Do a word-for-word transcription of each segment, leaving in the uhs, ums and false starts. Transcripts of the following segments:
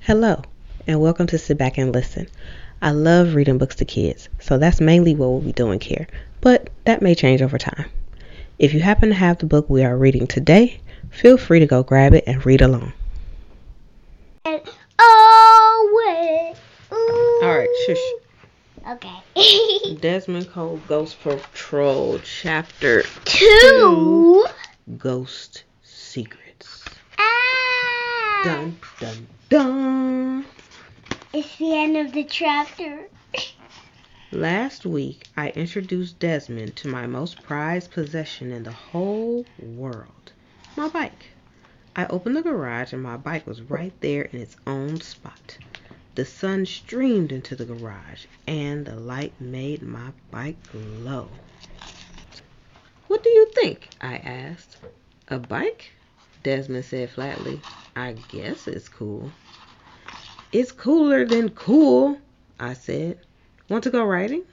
Hello, and welcome to Sit Back and Listen. I love reading books to kids, so that's mainly what we'll be doing here, but that may change over time. If you happen to have the book we are reading today, feel free to go grab it and read along. And oh, wait. Ooh. All right, shush. Okay. Desmond Cole Ghost Patrol, Chapter Two. two, Ghost Secrets. Ah. Dun, dun, dun. It's the end of the chapter. Last week, I introduced Desmond to my most prized possession in the whole world, my bike. I opened the garage and my bike was right there in its own spot. The sun streamed into the garage and the light made my bike glow. "What do you think?" I asked. "A bike?" Desmond said flatly. "I guess it's cool." "It's cooler than cool," I said. "Want to go riding?"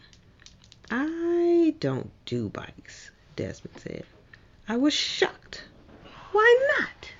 "I don't do bikes," Desmond said. I was shocked. "Why not?"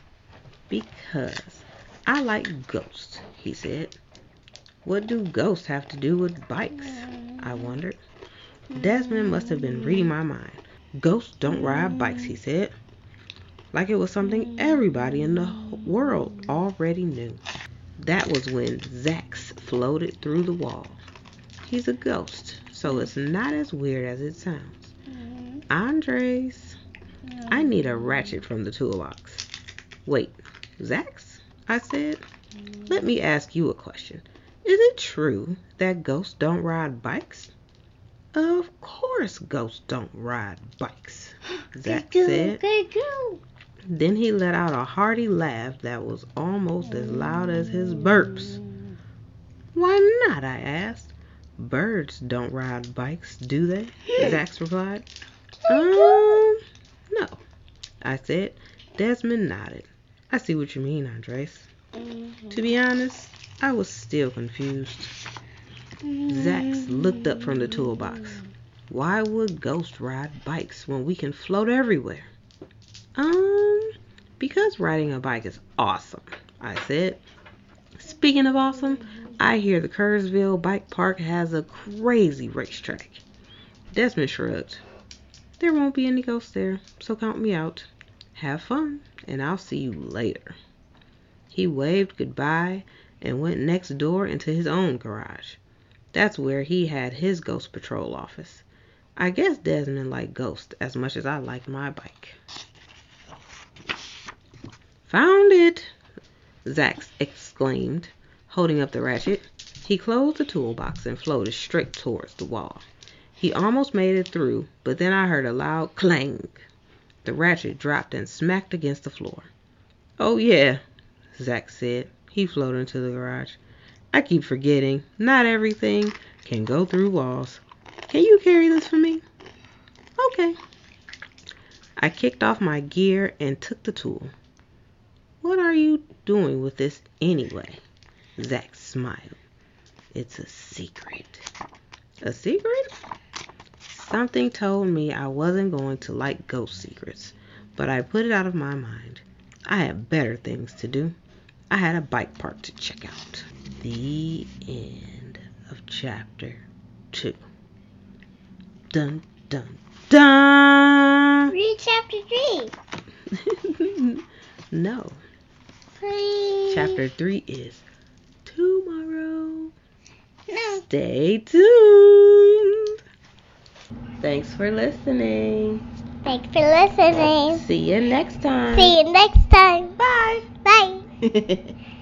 "Because I like ghosts," he said. "What do ghosts have to do with bikes?" I wondered. Desmond must have been reading my mind. "Ghosts don't ride bikes," he said, like it was something everybody in the world already knew. That was when Zax floated through the wall. He's a ghost, so it's not as weird as it sounds. Andres, I need a ratchet from the toolbox. "Wait, Zax?" I said. "Let me ask you a question. Is it true that ghosts don't ride bikes?" "Of course ghosts don't ride bikes," Zax said. Then he let out a hearty laugh that was almost as loud as his burps. "Why not?" I asked. "Birds don't ride bikes, do they?" Zax replied. Um, no, I said. Desmond nodded. "I see what you mean, Andres." To be honest, I was still confused. Zax looked up from the toolbox. "Why would ghosts ride bikes when we can float everywhere?" Um, because riding a bike is awesome," I said. "Speaking of awesome, I hear the Kerrsville Bike Park has a crazy racetrack." Desmond shrugged. "There won't be any ghosts there, so count me out. Have fun, and I'll see you later." He waved goodbye and went next door into his own garage. That's where he had his Ghost Patrol office. I guess Desmond liked ghosts as much as I liked my bike. "Found it!" Zax exclaimed, holding up the ratchet. He closed the toolbox and floated straight towards the wall. He almost made it through, but then I heard a loud clang. The ratchet dropped and smacked against the floor. "Oh yeah," Zax said. He floated into the garage. "I keep forgetting. Not everything can go through walls. Can you carry this for me?" "Okay." I kicked off my gear and took the tool. "What are you doing with this anyway?" Zax smiled. "It's a secret." "A secret?" Something told me I wasn't going to like ghost secrets, but I put it out of my mind. I had better things to do. I had a bike park to check out. The end of chapter two. Dun, dun, dun! Read chapter three. No. Please. Chapter three is tomorrow. No. Stay tuned. Thanks for listening. Thanks for listening. See you next time. See you next time. Bye. Bye.